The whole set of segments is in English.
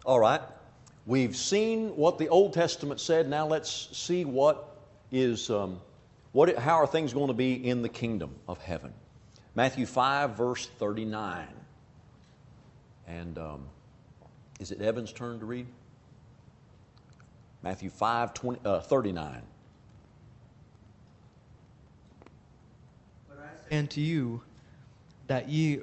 All right. We've seen what the Old Testament said. Now let's see how are things going to be in the kingdom of heaven. Matthew 5, verse 39. And is it Evan's turn to read? Matthew 5, 39. But I say unto you that ye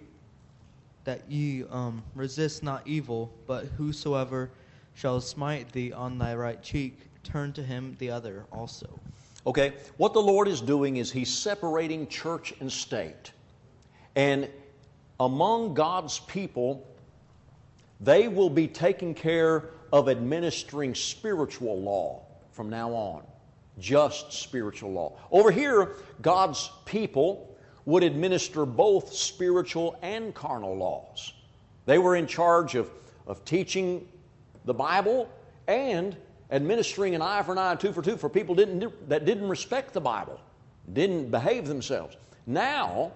resist not evil, but whosoever shall smite thee on thy right cheek, turn to him the other also. Okay, what the Lord is doing is He's separating church and state. And among God's people, they will be taking care of administering spiritual law from now on. Just spiritual law. Over here, God's people would administer both spiritual and carnal laws. They were in charge of teaching the Bible and administering an eye for an eye, tooth for tooth for people that didn't respect the Bible, didn't behave themselves. Now,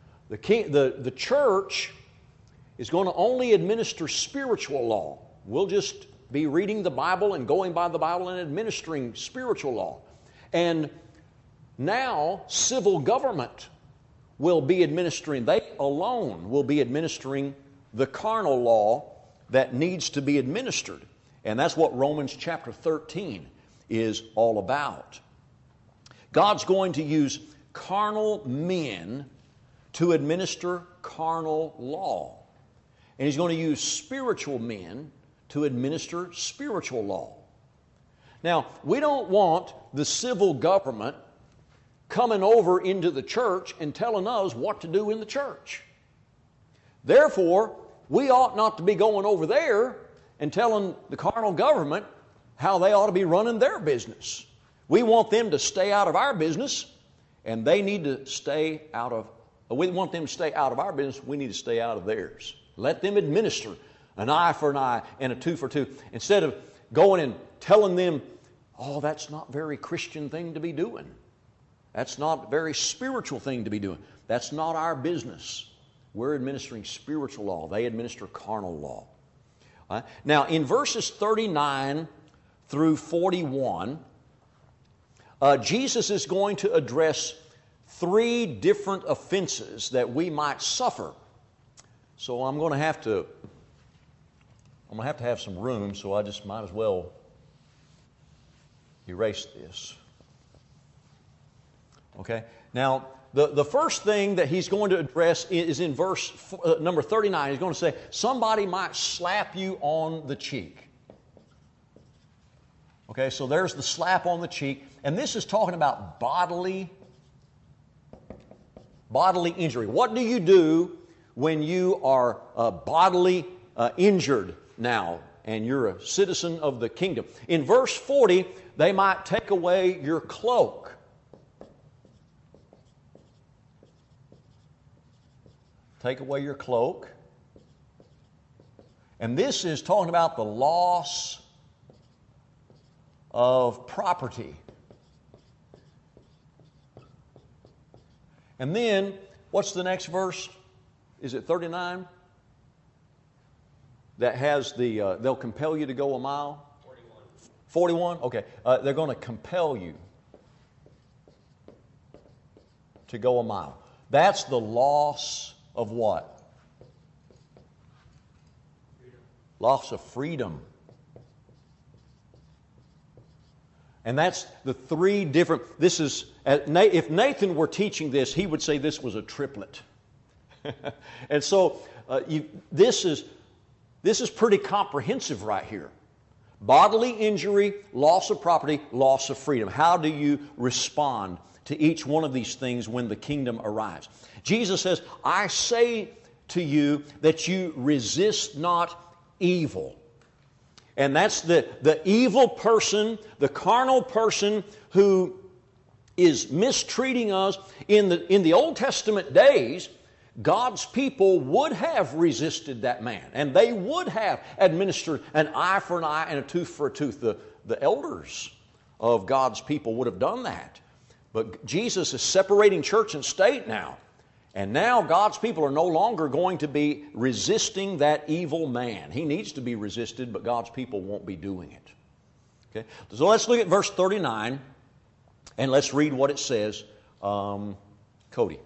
the church is going to only administer spiritual law. We'll just be reading the Bible and going by the Bible and administering spiritual law. And now, civil government will be administering, they alone will be administering the carnal law that needs to be administered. And that's what Romans chapter 13 is all about. God's going to use carnal men to administer carnal law. And He's going to use spiritual men to administer spiritual law. Now, we don't want the civil government coming over into the church and telling us what to do in the church. Therefore, we ought not to be going over there and telling the carnal government how they ought to be running their business. We want them to stay out of our business, and they need to stay out of, we want them to stay out of our business, we need to stay out of theirs. Let them administer an eye for an eye and a tooth for tooth, instead of going and telling them, oh, that's not a very Christian thing to be doing. That's not a very spiritual thing to be doing. That's not our business. We're administering spiritual law. They administer carnal law. Now, in verses 39 through 41, Jesus is going to address three different offenses that we might suffer. So I'm going to have to have some room, so I just might as well erase this. Okay? Now, the first thing that he's going to address is in verse number 39. He's going to say, somebody might slap you on the cheek. Okay, so there's the slap on the cheek. And this is talking about bodily injury. What do you do when you are bodily injured now and you're a citizen of the kingdom? In verse 40, they might take away your cloak. Take away your cloak. And this is talking about the loss of property. And then, what's the next verse? Is it 39? That has they'll compel you to go a mile? 41? Okay. They're going to compel you to go a mile. That's the loss of what? Freedom. Loss of freedom. And that's the three different, this is, if Nathan were teaching this, he would say this was a triplet. And so this is pretty comprehensive right here. Bodily injury, loss of property, loss of freedom. How do you respond to each one of these things when the kingdom arrives? Jesus says, I say to you that you resist not evil. And that's the evil person, the carnal person who is mistreating us. In the Old Testament days, God's people would have resisted that man, and they would have administered an eye for an eye and a tooth for a tooth. The elders of God's people would have done that. But Jesus is separating church and state now, And now God's people are no longer going to be resisting that evil man. He needs to be resisted, but God's people won't be doing it. Okay? So let's look at verse 39, and let's read what it says. Cody.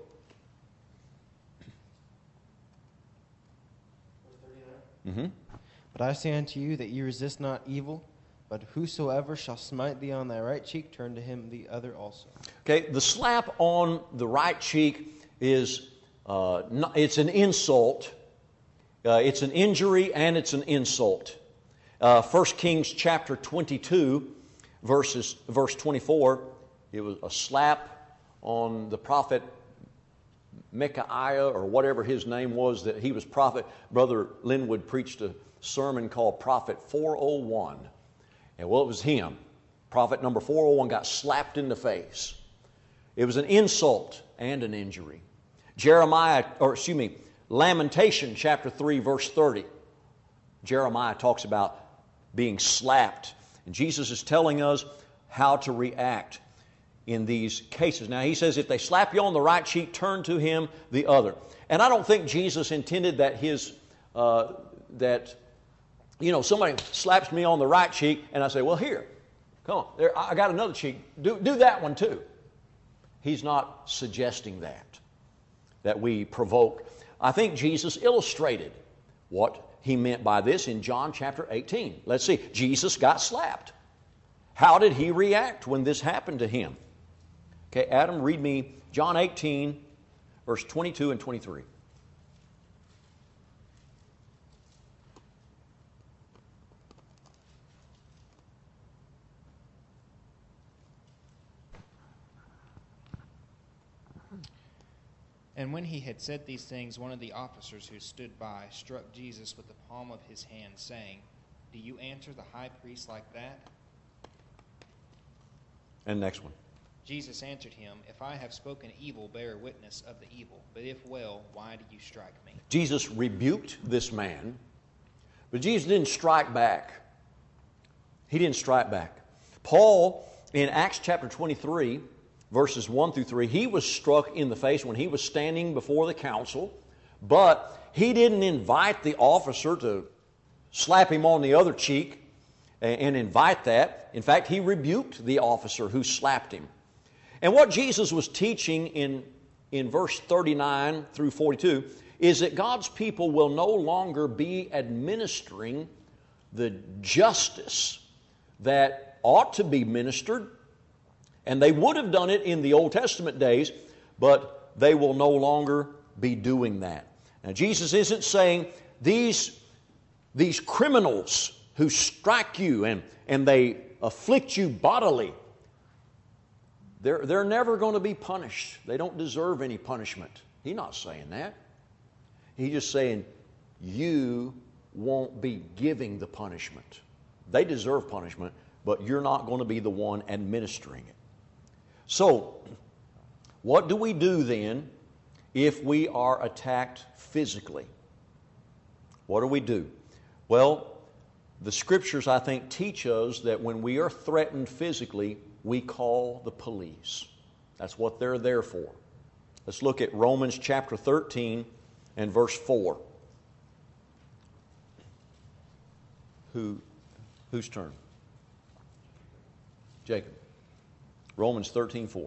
Mm-hmm. But I say unto you that ye resist not evil, but whosoever shall smite thee on thy right cheek, turn to him the other also. Okay, the slap on the right cheek is it's an insult. It's an injury and it's an insult. 1 Kings chapter 22, verse 24, it was a slap on the prophet Micaiah, or whatever his name was, that he was prophet. Brother Linwood preached a sermon called Prophet 401. And well, it was him. Prophet number 401 got slapped in the face. It was an insult and an injury. Lamentation chapter 3, verse 30. Jeremiah talks about being slapped. And Jesus is telling us how to react in these cases. Now he says, if they slap you on the right cheek, turn to him the other. And I don't think Jesus intended that somebody slaps me on the right cheek and I say, well, here, come on, there, I got another cheek. Do that one too. He's not suggesting that we provoke. I think Jesus illustrated what he meant by this in John chapter 18. Let's see. Jesus got slapped. How did he react when this happened to him? Okay, Adam, read me John 18, verse 22 and 23. And when he had said these things, one of the officers who stood by struck Jesus with the palm of his hand, saying, Do you answer the high priest like that? And next one. Jesus answered him, If I have spoken evil, bear witness of the evil. But if well, why do you strike me? Jesus rebuked this man, but Jesus didn't strike back. He didn't strike back. Paul, in Acts chapter 23, verses 1 through 3, he was struck in the face when he was standing before the council, but he didn't invite the officer to slap him on the other cheek and invite that. In fact, he rebuked the officer who slapped him. And what Jesus was teaching in verse 39 through 42 is that God's people will no longer be administering the justice that ought to be ministered. And they would have done it in the Old Testament days, but they will no longer be doing that. Now, Jesus isn't saying these criminals who strike you and they afflict you bodily, they're never going to be punished. They don't deserve any punishment. He's not saying that. He's just saying you won't be giving the punishment. They deserve punishment, but you're not going to be the one administering it. So, what do we do then if we are attacked physically? What do we do? Well, the Scriptures, I think, teach us that when we are threatened physically, we call the police. That's what they're there for. Let's look at Romans chapter 13 and verse 4. Whose turn? Jacob. Romans 13:4.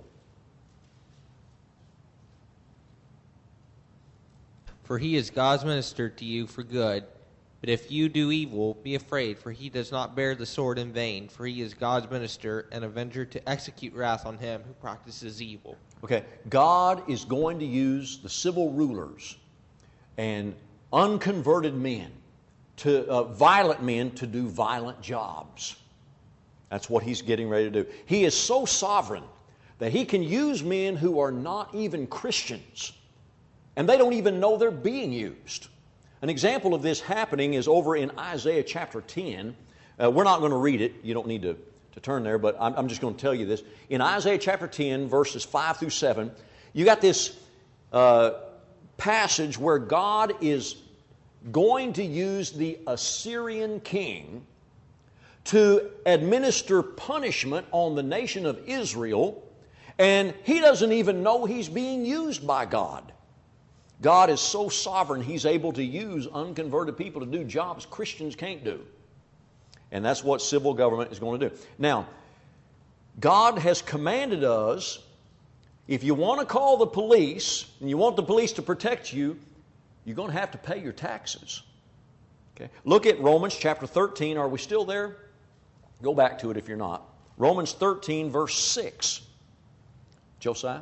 For he is God's minister to you for good. But if you do evil, be afraid, for he does not bear the sword in vain. For he is God's minister, an avenger to execute wrath on him who practices evil. Okay, God is going to use the civil rulers and unconverted men, violent men, to do violent jobs. That's what he's getting ready to do. He is so sovereign that he can use men who are not even Christians, and they don't even know they're being used. An example of this happening is over in Isaiah chapter 10. We're not going to read it. You don't need to turn there, but I'm just going to tell you this. In Isaiah chapter 10, verses 5 through 7, you got this passage where God is going to use the Assyrian king to administer punishment on the nation of Israel, and he doesn't even know he's being used by God. God is so sovereign, He's able to use unconverted people to do jobs Christians can't do. And that's what civil government is going to do. Now, God has commanded us, if you want to call the police and you want the police to protect you, you're going to have to pay your taxes. Okay? Look at Romans chapter 13. Are we still there? Go back to it if you're not. Romans 13, verse 6. Josiah?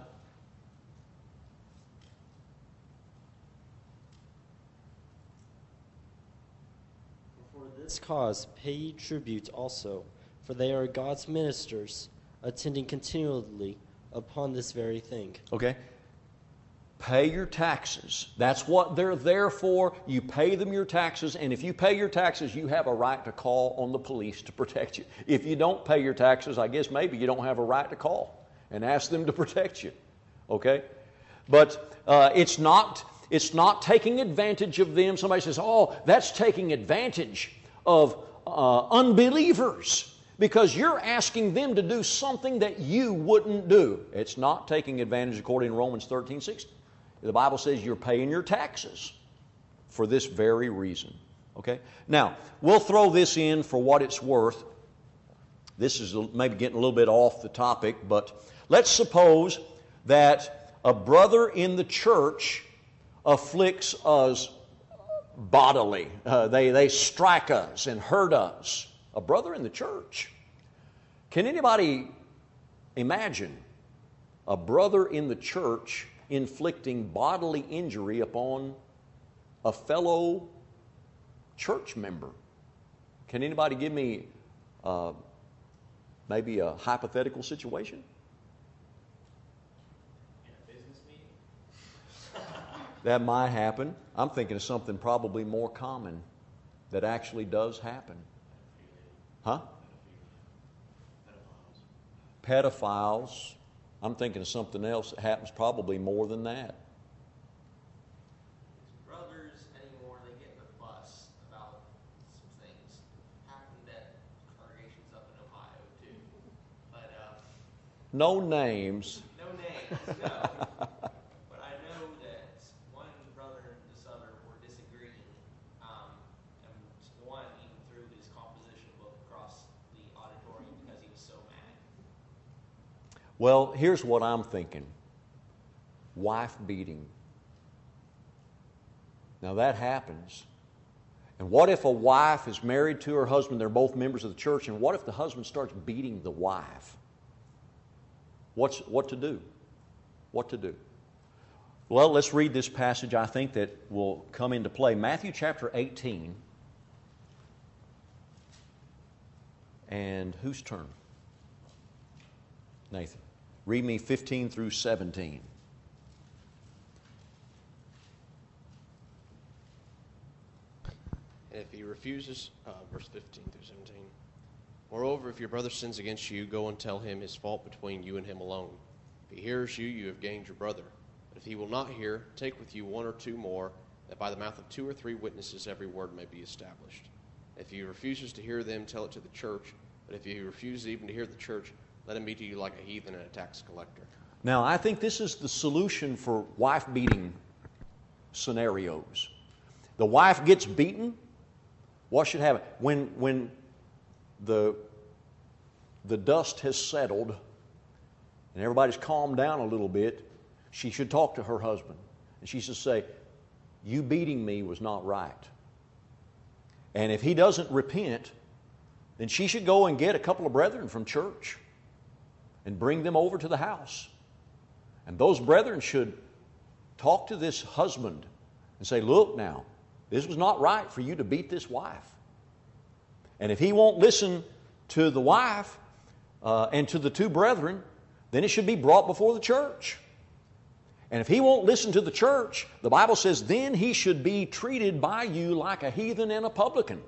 For this cause pay ye tribute also, for they are God's ministers, attending continually upon this very thing. Okay. Pay your taxes. That's what they're there for. You pay them your taxes, and if you pay your taxes, you have a right to call on the police to protect you. If you don't pay your taxes, I guess maybe you don't have a right to call and ask them to protect you. Okay? But it's not taking advantage of them. Somebody says, oh, that's taking advantage of unbelievers, because you're asking them to do something that you wouldn't do. It's not taking advantage according to Romans 13:6. The Bible says you're paying your taxes for this very reason. Okay? Now, we'll throw this in for what it's worth. This is maybe getting a little bit off the topic, but let's suppose that a brother in the church afflicts us bodily. They strike us and hurt us. A brother in the church. Can anybody imagine a brother in the church inflicting bodily injury upon a fellow church member? Can anybody give me maybe a hypothetical situation? In a business meeting? That might happen. I'm thinking of something probably more common that actually does happen. Huh? Pedophiles. I'm thinking of something else that happens probably more than that. Brothers anymore, they get in a fuss about some things. Happened at congregations up in Ohio too. But No names. no names, no. But I know that one brother and this other were disagreeing, and one even threw his composition book across the auditorium because he was so mad. Well, here's what I'm thinking. Wife beating. Now that happens. And what if a wife is married to her husband, they're both members of the church, and what if the husband starts beating the wife? What to do? What to do? Well, let's read this passage I think that will come into play. Matthew chapter 18. And whose turn? Nathan. Read me 15 through 17. And if he refuses, verse 15 through 17. Moreover, if your brother sins against you, go and tell him his fault between you and him alone. If he hears you, you have gained your brother. But if he will not hear, take with you one or two more, that by the mouth of 2 or 3 witnesses every word may be established. If he refuses to hear them, tell it to the church. But if he refuses even to hear the church, let him be to you like a heathen and a tax collector. Now, I think this is the solution for wife beating scenarios. The wife gets beaten. What should happen? When the dust has settled and everybody's calmed down a little bit, she should talk to her husband. And she should say, you beating me was not right. And if he doesn't repent, then she should go and get a couple of brethren from church and bring them over to the house. And those brethren should talk to this husband and say, look now, this was not right for you to beat this wife. And if he won't listen to the wife and to the 2 brethren, then it should be brought before the church. And if he won't listen to the church, the Bible says then he should be treated by you like a heathen and a publican.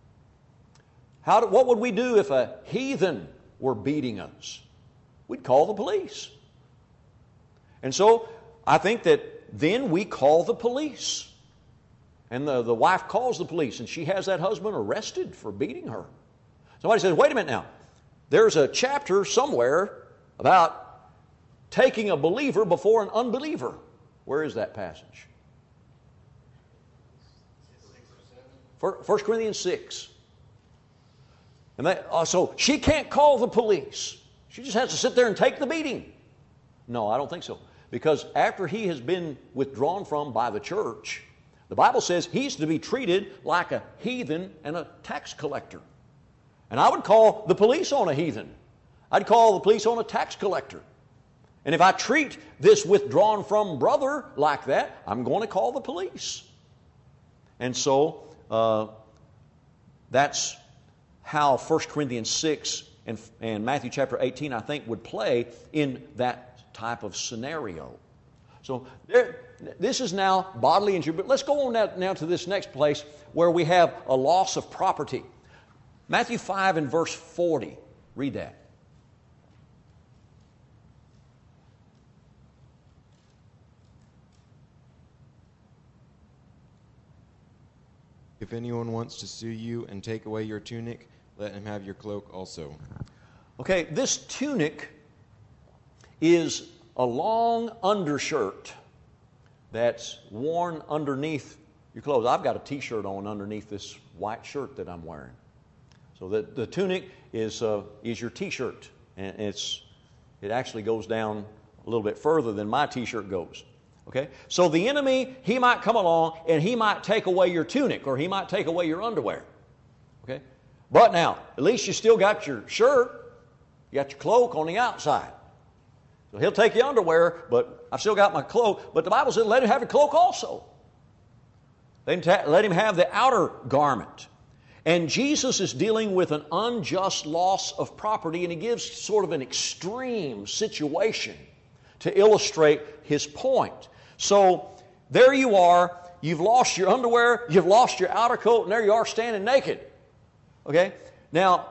What would we do if a heathen were beating us? We'd call the police. And so I think that then we call the police. And the wife calls the police, and she has that husband arrested for beating her. Somebody says, wait a minute now. There's a chapter somewhere about taking a believer before an unbeliever. Where is that passage? 1 Corinthians 6. And so she can't call the police. She just has to sit there and take the beating. No, I don't think so. Because after he has been withdrawn from by the church, the Bible says he's to be treated like a heathen and a tax collector. And I would call the police on a heathen. I'd call the police on a tax collector. And if I treat this withdrawn from brother like that, I'm going to call the police. And so that's how 1 Corinthians 6 and Matthew chapter 18, I think, would play in that type of scenario. So this is now bodily injury. But let's go on now to this next place where we have a loss of property. Matthew 5 and verse 40. Read that. If anyone wants to sue you and take away your tunic, let him have your cloak also. Okay, this tunic is a long undershirt that's worn underneath your clothes. I've got a t-shirt on underneath this white shirt that I'm wearing. So the tunic is your t-shirt, and it actually goes down a little bit further than my t-shirt goes. Okay? So the enemy, he might come along and he might take away your tunic, or he might take away your underwear. Okay? But now, at least you still got your shirt, you got your cloak on the outside. So he'll take your underwear, but I've still got my cloak. But the Bible says let him have a cloak also. Let him have the outer garment. And Jesus is dealing with an unjust loss of property, and he gives sort of an extreme situation to illustrate his point. So there you are, you've lost your underwear, you've lost your outer coat, and there you are standing naked. Okay? Now,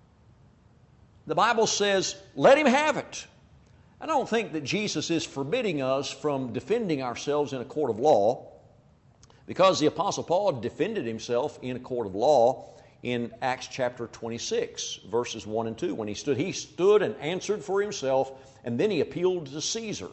the Bible says, let him have it. I don't think that Jesus is forbidding us from defending ourselves in a court of law, because the Apostle Paul defended himself in a court of law in Acts chapter 26, verses 1 and 2. When he stood and answered for himself, and then he appealed to Caesar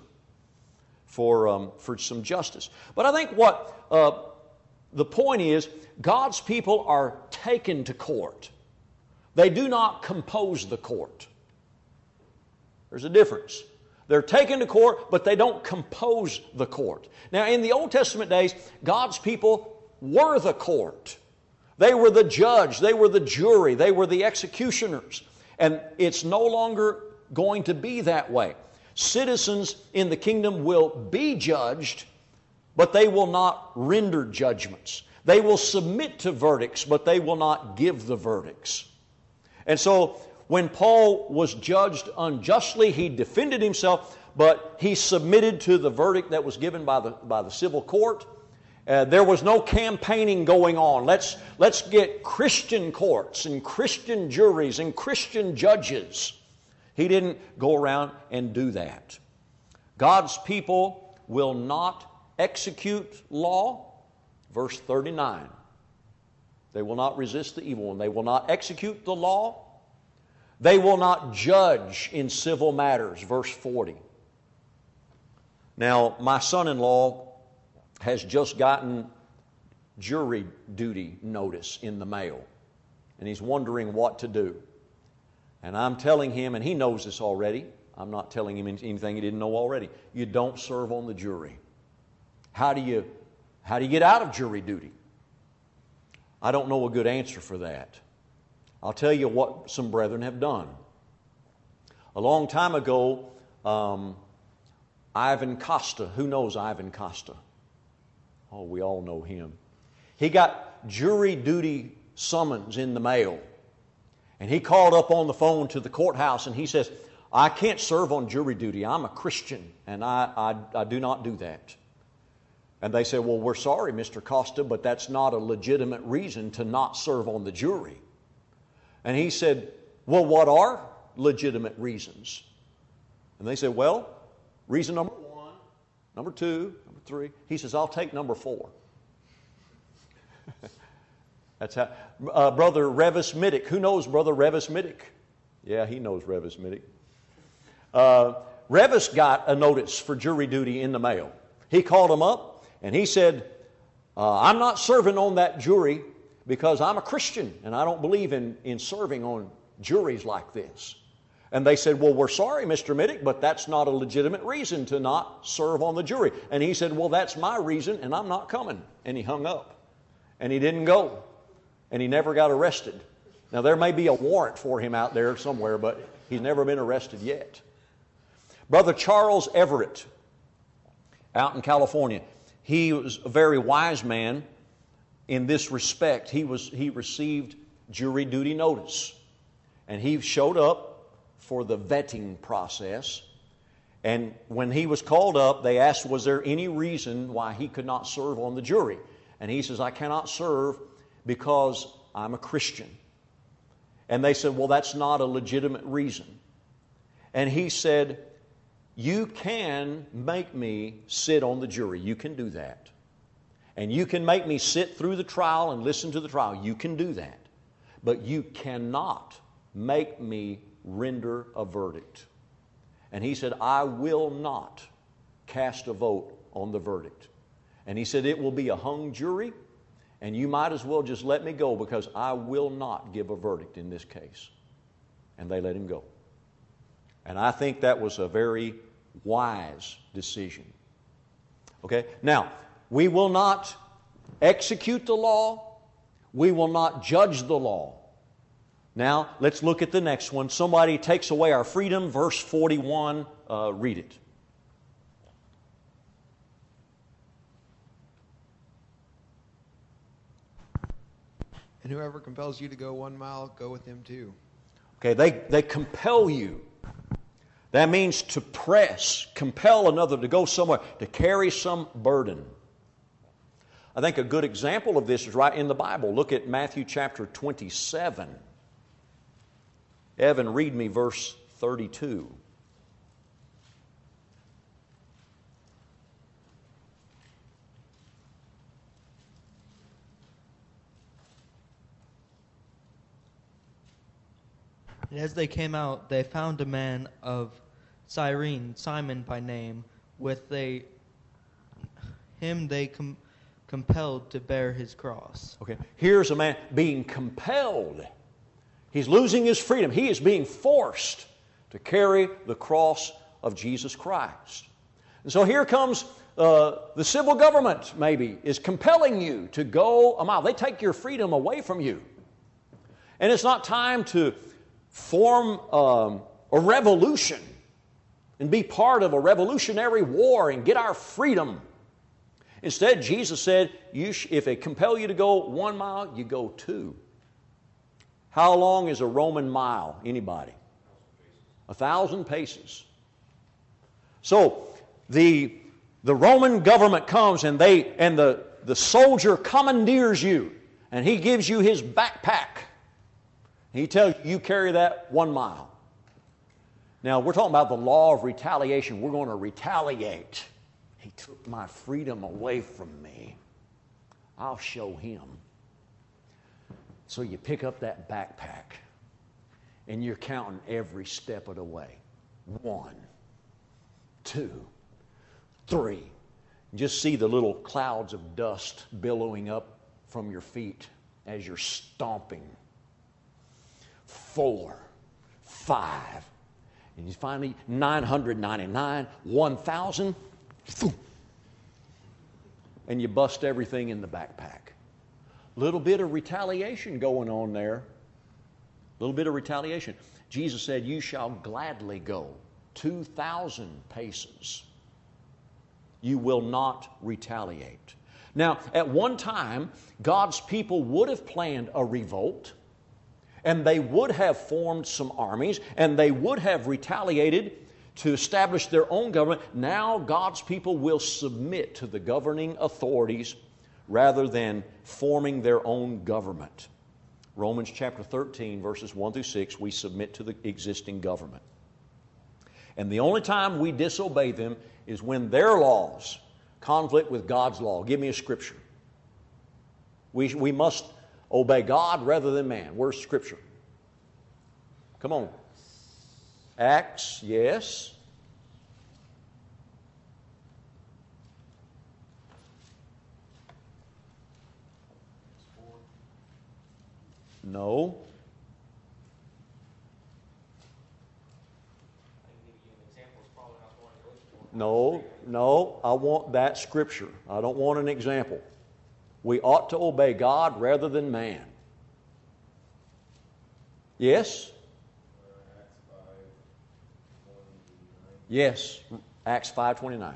for some justice. But I think what the point is, God's people are taken to court. They do not compose the court. There's a difference. They're taken to court, but they don't compose the court. Now, in the Old Testament days, God's people were the court. They were the judge, they were the jury, they were the executioners. And it's no longer going to be that way. Citizens in the kingdom will be judged, but they will not render judgments. They will submit to verdicts, but they will not give the verdicts. And so when Paul was judged unjustly, he defended himself, but he submitted to the verdict that was given by the civil court. There was no campaigning going on. Let's get Christian courts and Christian juries and Christian judges. He didn't go around and do that. God's people will not execute law. Verse 39. They will not resist the evil one. They will not execute the law. They will not judge in civil matters. Verse 40. Now, my son-in-law has just gotten jury duty notice in the mail, and he's wondering what to do. And I'm telling him, and he knows this already, I'm not telling him anything he didn't know already. You don't serve on the jury. How do you get out of jury duty? I don't know a good answer for that. I'll tell you what some brethren have done. A long time ago, Ivan Costa, who knows Ivan Costa? Oh, we all know him. He got jury duty summons in the mail. And he called up on the phone to the courthouse and he says, I can't serve on jury duty. I'm a Christian and I do not do that. And they said, well, we're sorry, Mr. Costa, but that's not a legitimate reason to not serve on the jury. And he said, well, what are legitimate reasons? And they said, well, reason number 1, number 2, number 3. He says, I'll take number 4. That's how. Brother Revis Middick. Who knows Brother Revis Middick? Yeah, he knows Revis Middick. Revis got a notice for jury duty in the mail. He called him up and he said, I'm not serving on that jury because I'm a Christian and I don't believe in serving on juries like this. And they said, well, we're sorry, Mr. Middick, but that's not a legitimate reason to not serve on the jury. And he said, well, that's my reason, and I'm not coming. And he hung up. And he didn't go. And he never got arrested. Now, there may be a warrant for him out there somewhere, but he's never been arrested yet. Brother Charles Everett, out in California, he was a very wise man in this respect. He received jury duty notice. And he showed up for the vetting process. And when he was called up, they asked, was there any reason why he could not serve on the jury? And he says, I cannot serve because I'm a Christian. And they said, well, that's not a legitimate reason. And he said, you can make me sit on the jury. You can do that. And you can make me sit through the trial and listen to the trial. You can do that. But you cannot make me render a verdict. And he said, I will not cast a vote on the verdict. And he said, it will be a hung jury, and you might as well just let me go because I will not give a verdict in this case. And they let him go. And I think that was a very wise decision. Okay? Now, we will not execute the law. We will not judge the law. Now, let's look at the next one. Somebody takes away our freedom, verse 41. Read it. And whoever compels you to go 1 mile, go with him too. Okay, they compel you. That means to press, compel another to go somewhere, to carry some burden. I think a good example of this is right in the Bible. Look at Matthew chapter 27. Evan, read me verse 32. And as they came out, they found a man of Cyrene, Simon by name, with him they compelled to bear his cross. Okay, here's a man being compelled. He's losing his freedom. He is being forced to carry the cross of Jesus Christ. And so here comes the civil government, maybe, is compelling you to go a mile. They take your freedom away from you. And it's not time to form a revolution and be part of a revolutionary war and get our freedom. Instead, Jesus said, if they compel you to go 1 mile, you go 2. How long is a Roman mile? Anybody? 1,000 paces. So the Roman government comes and the soldier commandeers you, and he gives you his backpack. He tells you, you carry that 1 mile. Now, we're talking about the law of retaliation. We're going to retaliate. He took my freedom away from me. I'll show him. So you pick up that backpack, and you're counting every step of the way. 1, 2, 3. Just see the little clouds of dust billowing up from your feet as you're stomping. 4, 5, and you finally 999, 1,000, and you bust everything in the backpack. Little bit of retaliation going on there. Little bit of retaliation. Jesus said, you shall gladly go 2,000 paces. You will not retaliate. Now, at one time, God's people would have planned a revolt, and they would have formed some armies, and they would have retaliated to establish their own government. Now God's people will submit to the governing authorities rather than forming their own government. Romans chapter 13, verses 1 through 6, we submit to the existing government. And the only time we disobey them is when their laws conflict with God's law. Give me a scripture. We must obey God rather than man. Where's Scripture? Come on. Acts, yes. No. No, I want that scripture. I don't want an example. We ought to obey God rather than man. Yes? Yes, Acts 5:29.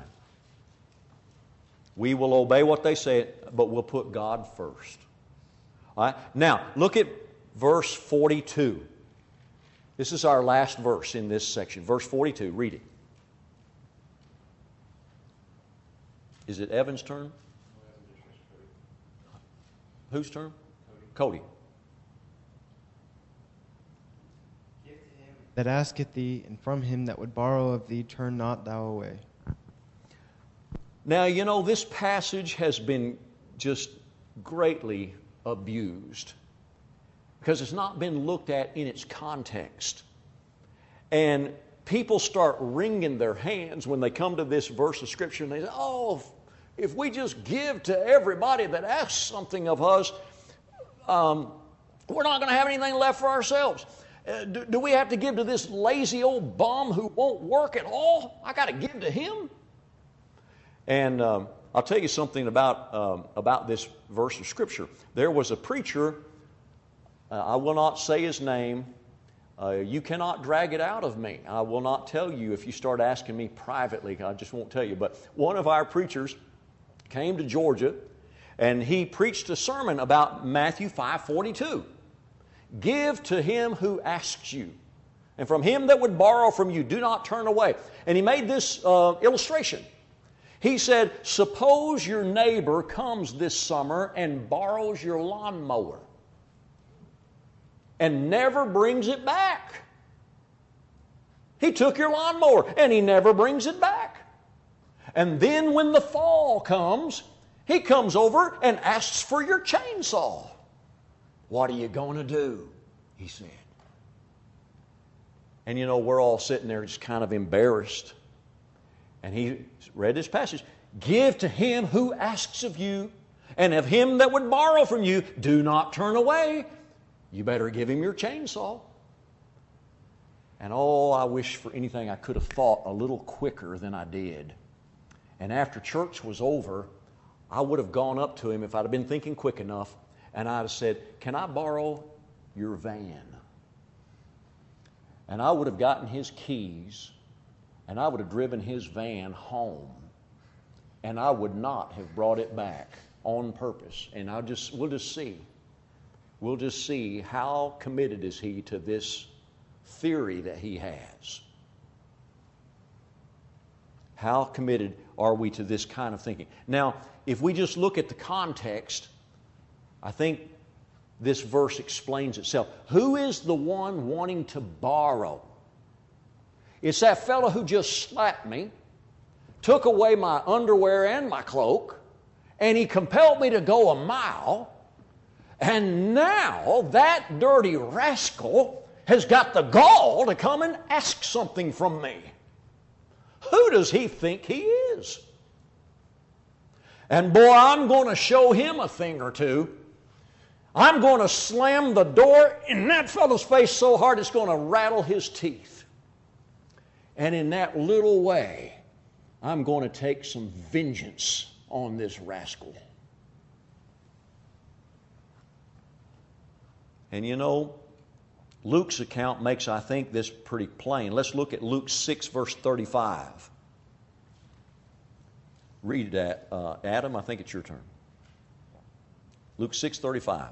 We will obey what they say, but we'll put God first. All right? Now, look at verse 42. This is our last verse in this section. Verse 42, read it. Is it Evan's turn? Whose turn? Cody. That asketh thee, and from him that would borrow of thee, turn not thou away. Now, you know, this passage has been just greatly abused because it's not been looked at in its context. And people start wringing their hands when they come to this verse of Scripture and they say, oh, if we just give to everybody that asks something of us, we're not going to have anything left for ourselves. Do we have to give to this lazy old bum who won't work at all? I got to give to him? And I'll tell you something about this verse of Scripture. There was a preacher, I will not say his name. You cannot drag it out of me. I will not tell you if you start asking me privately. I just won't tell you. But one of our preachers came to Georgia, and he preached a sermon about Matthew 5:42. Give to him who asks you, and from him that would borrow from you, do not turn away. And he made this illustration. He said, suppose your neighbor comes this summer and borrows your lawnmower and never brings it back. He took your lawnmower and he never brings it back. And then when the fall comes, he comes over and asks for your chainsaw. What are you going to do? He said. And you know, we're all sitting there just kind of embarrassed. And he read this passage. Give to him who asks of you, and of him that would borrow from you, do not turn away. You better give him your chainsaw. And oh, I wish for anything I could have thought a little quicker than I did. And after church was over, I would have gone up to him if I'd have been thinking quick enough, and I'd have said, can I borrow your van? And I would have gotten his keys, and I would have driven his van home, and I would not have brought it back on purpose. And we'll just see how committed is he to this theory that he has. How committed are we to this kind of thinking? Now, if we just look at the context, I think this verse explains itself. Who is the one wanting to borrow? It's that fellow who just slapped me, took away my underwear and my cloak, and he compelled me to go a mile, and now that dirty rascal has got the gall to come and ask something from me. Who does he think he is? And boy, I'm going to show him a thing or two. I'm going to slam the door in that fellow's face so hard it's going to rattle his teeth. And in that little way, I'm going to take some vengeance on this rascal. And you know, Luke's account makes, I think, this pretty plain. Let's look at Luke 6, verse 35. Read that, Adam. I think it's your turn. Luke 6:35.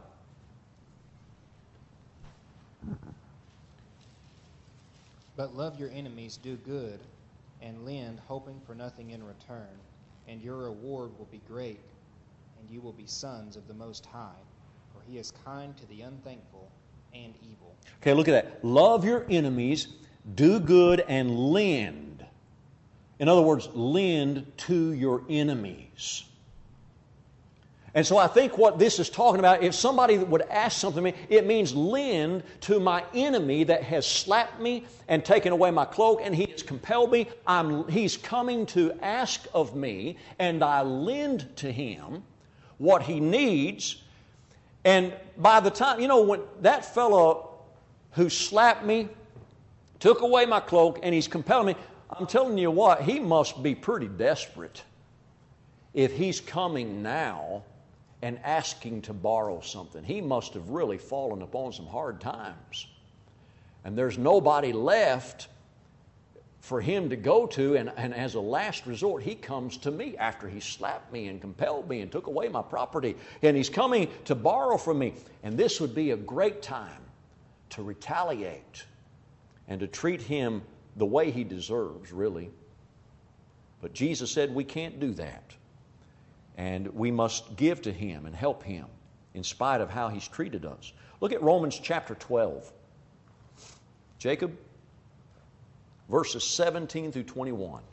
But love your enemies, do good, and lend, hoping for nothing in return, and your reward will be great, and you will be sons of the Most High, for he is kind to the unthankful and evil. Okay, look at that. Love your enemies, do good, and lend. In other words, lend to your enemies. And so I think what this is talking about, if somebody would ask something of me, it means lend to my enemy that has slapped me and taken away my cloak, and he has compelled me. He's coming to ask of me, and I lend to him what he needs. And by the time, when that fellow who slapped me, took away my cloak, and he's compelling me, I'm telling you what, he must be pretty desperate if he's coming now and asking to borrow something. He must have really fallen upon some hard times. And there's nobody left for him to go to, and as a last resort, he comes to me after he slapped me and compelled me and took away my property, and he's coming to borrow from me. And this would be a great time to retaliate and to treat him the way he deserves, really. But Jesus said we can't do that. And we must give to him and help him in spite of how he's treated us. Look at Romans chapter 12. Jacob, verses 17 through 21.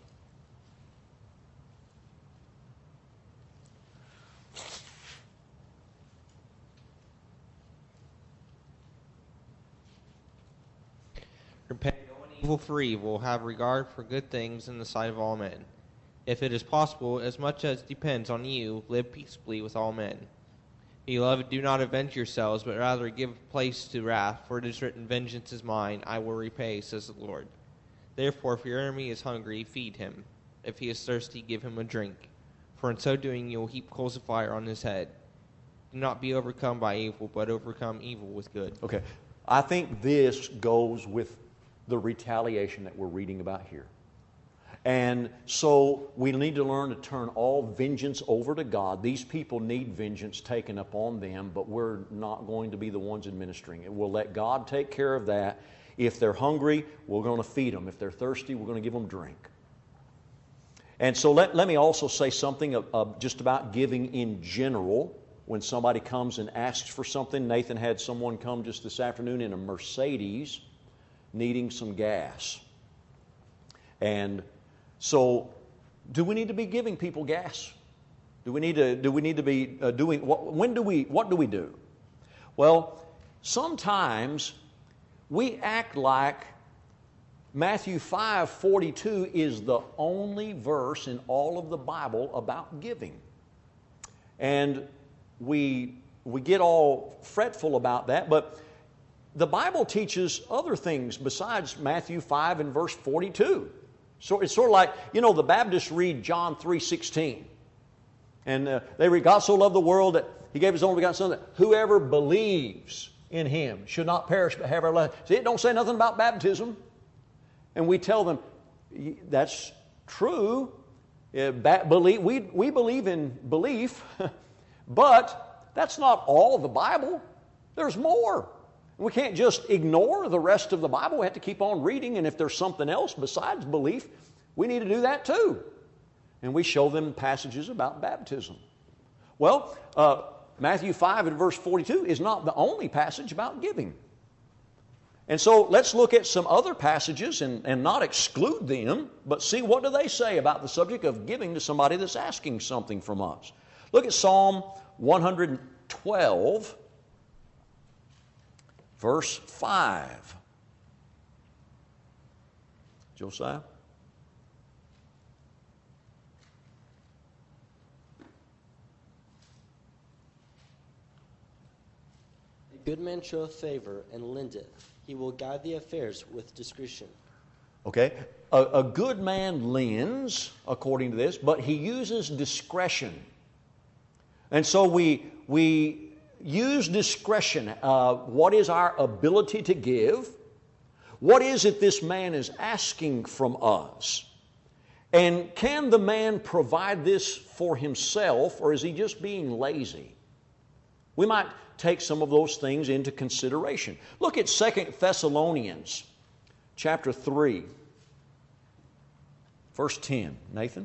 Repay no one evil for evil, have regard for good things in the sight of all men. If it is possible, as much as depends on you, live peaceably with all men. Beloved, do not avenge yourselves, but rather give place to wrath, for it is written, Vengeance is mine, I will repay, says the Lord. Therefore, if your enemy is hungry, feed him. If he is thirsty, give him a drink. For in so doing you will heap coals of fire on his head. Do not be overcome by evil, but overcome evil with good. Okay, I think this goes with the retaliation that we're reading about here. And so we need to learn to turn all vengeance over to God. These people need vengeance taken upon them, but we're not going to be the ones administering it. We'll let God take care of that. If they're hungry, we're going to feed them. If they're thirsty, we're going to give them drink. And so let me also say something just about giving in general. When somebody comes and asks for something, Nathan had someone come just this afternoon in a Mercedes needing some gas. And so, do we need to be giving people gas? Do we need to be doing what do we do? Well, sometimes we act like Matthew 5:42 is the only verse in all of the Bible about giving. And we get all fretful about that, but the Bible teaches other things besides Matthew 5 and verse 42. So it's sort of like, the Baptists read John 3:16. And they read, God so loved the world that He gave His only begotten Son, that whoever believes in Him should not perish but have everlasting. See, it don't say nothing about baptism. And we tell them, that's true. We believe in belief, but that's not all of the Bible. There's more. We can't just ignore the rest of the Bible. We have to keep on reading, and if there's something else besides belief, we need to do that too. And we show them passages about baptism. Well, Matthew 5 and verse 42 is not the only passage about giving. And so let's look at some other passages and not exclude them, but see what do they say about the subject of giving to somebody that's asking something from us. Look at Psalm 112. Verse 5. Josiah? A good man showeth favor and lendeth. He will guide the affairs with discretion. Okay. A good man lends, according to this, but he uses discretion. And so we use discretion. What is our ability to give? What is it this man is asking from us? And can the man provide this for himself, or is he just being lazy? We might take some of those things into consideration. Look at 2 Thessalonians chapter 3, verse 10. Nathan?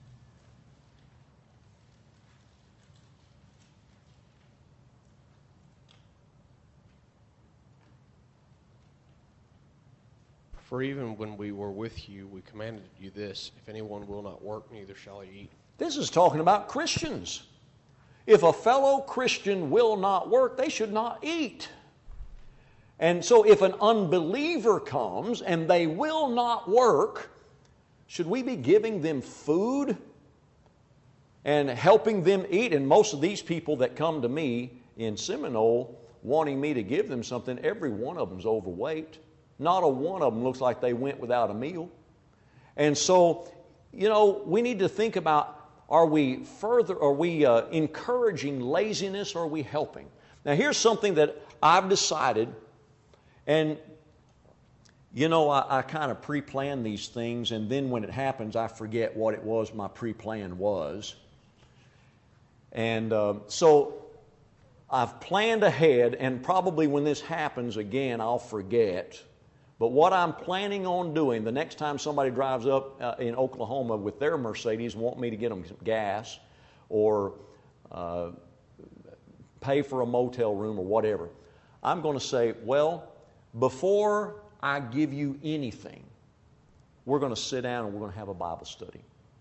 For even when we were with you, we commanded you this, if anyone will not work, neither shall he eat. This is talking about Christians. If a fellow Christian will not work, they should not eat. And so if an unbeliever comes and they will not work, should we be giving them food and helping them eat? And most of these people that come to me in Seminole wanting me to give them something, every one of them's overweight. Not a one of them looks like they went without a meal. And so, we need to think about, are we encouraging laziness, or are we helping? Now, here's something that I've decided, and I kind of pre-plan these things, and then when it happens, I forget what it was my pre-plan was. And so I've planned ahead, and probably when this happens again, I'll forget. But what I'm planning on doing, the next time somebody drives up in Oklahoma with their Mercedes, want me to get them some gas or pay for a motel room or whatever, I'm going to say, well, before I give you anything, we're going to sit down and we're going to have a Bible study.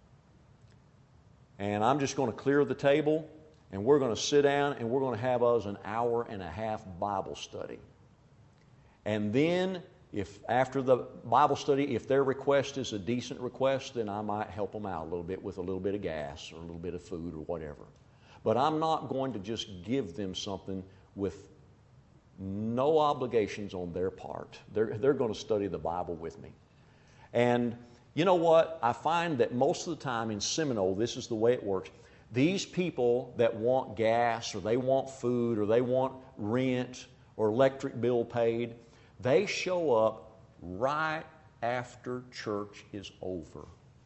And I'm just going to clear the table, and we're going to sit down and we're going to have us an hour and a half Bible study. And then, if after the Bible study, if their request is a decent request, then I might help them out a little bit with a little bit of gas or a little bit of food or whatever. But I'm not going to just give them something with no obligations on their part. They're going to study the Bible with me. And you know what? I find that most of the time in Seminole, this is the way it works. These people that want gas, or they want food, or they want rent or electric bill paid, they show up right after church is over.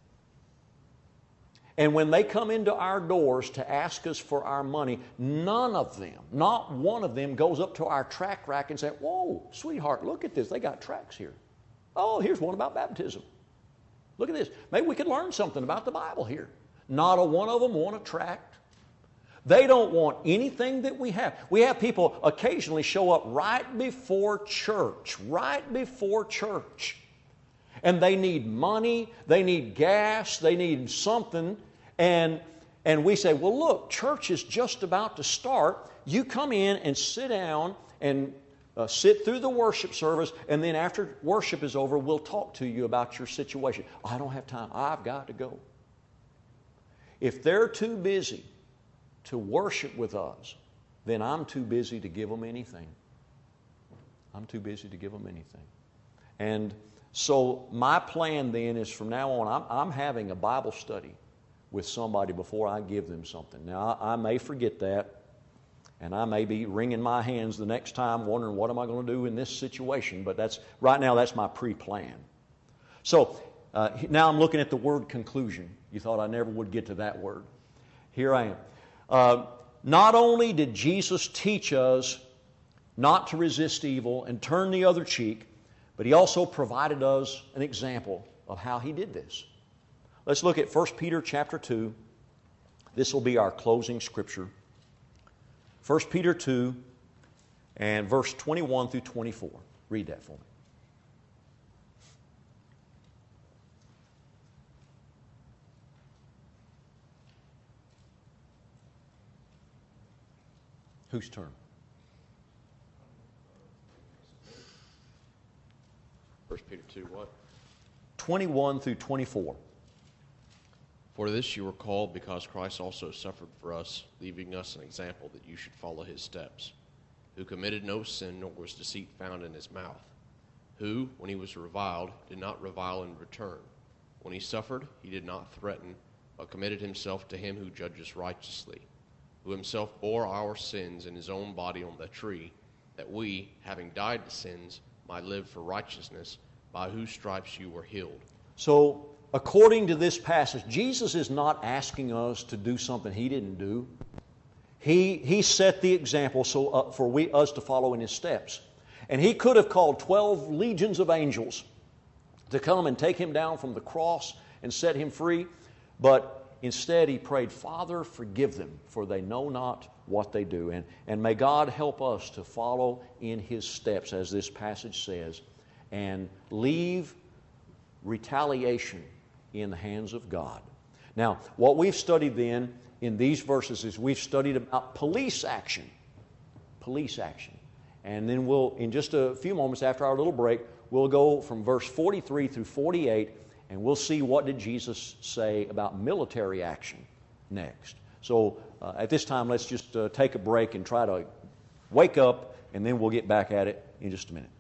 And when they come into our doors to ask us for our money, none of them, not one of them, goes up to our tract rack and say, whoa, sweetheart, look at this. They got tracts here. Oh, here's one about baptism. Look at this. Maybe we could learn something about the Bible here. Not a one of them want a tract. They don't want anything that we have. We have people occasionally show up right before church. And they need money, they need gas, they need something. And we say, well, look, church is just about to start. You come in and sit down and sit through the worship service, and then after worship is over, we'll talk to you about your situation. I don't have time. I've got to go. If they're too busy to worship with us, then I'm too busy to give them anything. And so my plan then is, from now on, I'm having a Bible study with somebody before I give them something. Now, I may forget that, and I may be wringing my hands the next time wondering, what am I going to do in this situation? But right now, that's my pre-plan. So now I'm looking at the word conclusion. You thought I never would get to that word. Here I am. Not only did Jesus teach us not to resist evil and turn the other cheek, but He also provided us an example of how He did this. Let's look at 1 Peter chapter 2. This will be our closing scripture. 1 Peter 2 and verse 21 through 24. Read that for me. Whose turn? 1 Peter 2 what? 21 through 24. For this you were called, because Christ also suffered for us, leaving us an example that you should follow His steps, who committed no sin, nor was deceit found in His mouth, who, when He was reviled, did not revile in return. When He suffered, He did not threaten, but committed Himself to Him who judges righteously, who Himself bore our sins in His own body on the tree, that we, having died to sins, might live for righteousness, by whose stripes you were healed. So, according to this passage, Jesus is not asking us to do something He didn't do. He set the example for us to follow in His steps. And He could have called 12 legions of angels to come and take Him down from the cross and set Him free. But instead He prayed, Father, forgive them, for they know not what they do. And may God help us to follow in His steps, as this passage says, and leave retaliation in the hands of God. Now, what we've studied then in these verses is we've studied about police action. Police action. And then we'll, in just a few moments after our little break, we'll go from verse 43 through 48, and we'll see what did Jesus say about military action next. So at this time, let's just take a break and try to Wake up, and then we'll get back at it in just a minute.